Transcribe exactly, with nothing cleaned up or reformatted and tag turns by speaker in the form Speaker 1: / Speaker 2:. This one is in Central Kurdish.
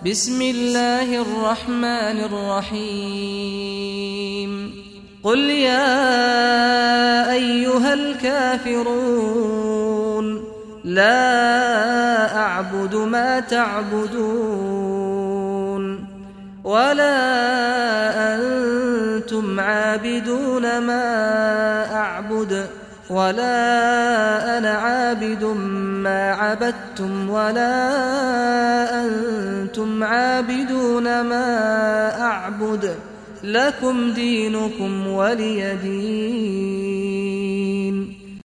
Speaker 1: بسم الله الرحمن الرحيم قل يا أيها الكافرون لا أعبد ما تعبدون ولا أنتم عابدون ما أعبد ولا أنا عابد ما عبدتم ولا أنتم عابدون ما أعبد لكم دينكم ولي دين.